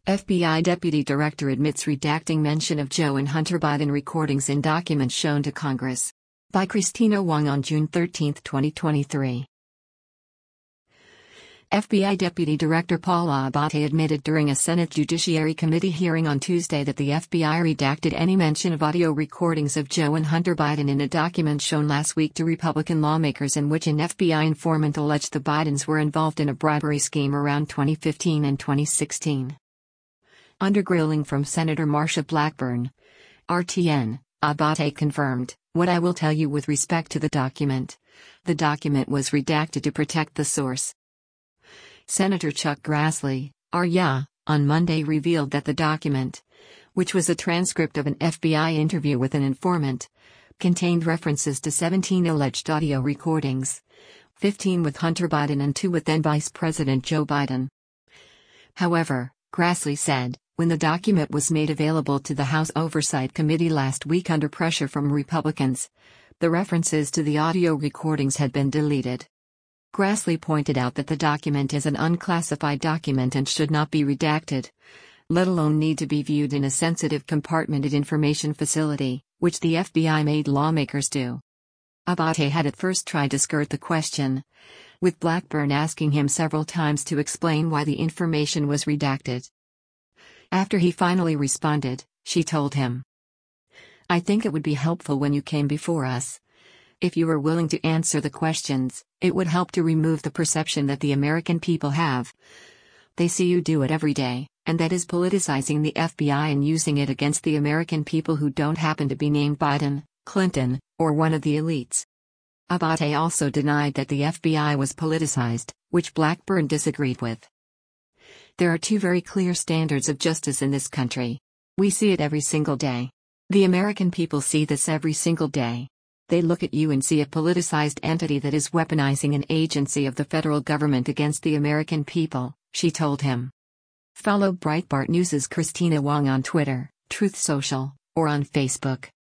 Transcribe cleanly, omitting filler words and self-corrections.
FBI Deputy Director admits redacting mention of Joe and Hunter Biden recordings in documents shown to Congress. By Christina Wong on June 13, 2023. FBI Deputy Director Paul Abbate admitted during a Senate Judiciary Committee hearing on Tuesday that the FBI redacted any mention of audio recordings of Joe and Hunter Biden in a document shown last week to Republican lawmakers in which an FBI informant alleged the Bidens were involved in a bribery scheme around 2015 and 2016. Under grilling from Senator Marsha Blackburn, RTN, Abbate confirmed, "What I will tell you with respect to the document. The document was redacted to protect the source." Senator Chuck Grassley, RYA, on Monday revealed that the document, which was a transcript of an FBI interview with an informant, contained references to 17 alleged audio recordings, 15 with Hunter Biden and 2 with then Vice President Joe Biden. However, Grassley said, when the document was made available to the House Oversight Committee last week under pressure from Republicans, the references to the audio recordings had been deleted. Grassley pointed out that the document is an unclassified document and should not be redacted, let alone need to be viewed in a sensitive compartmented information facility, which the FBI made lawmakers do. Abbate had at first tried to skirt the question, with Blackburn asking him several times to explain why the information was redacted. After he finally responded, she told him, "I think it would be helpful when you came before us. If you were willing to answer the questions, it would help to remove the perception that the American people have. They see you do it every day, and that is politicizing the FBI and using it against the American people who don't happen to be named Biden, Clinton, or one of the elites." Abbate also denied that the FBI was politicized, which Blackburn disagreed with. "There are two very clear standards of justice in this country. We see it every single day. The American people see this every single day. They look at you and see a politicized entity that is weaponizing an agency of the federal government against the American people," she told him. Follow Breitbart News' Christina Wong on Twitter, Truth Social, or on Facebook.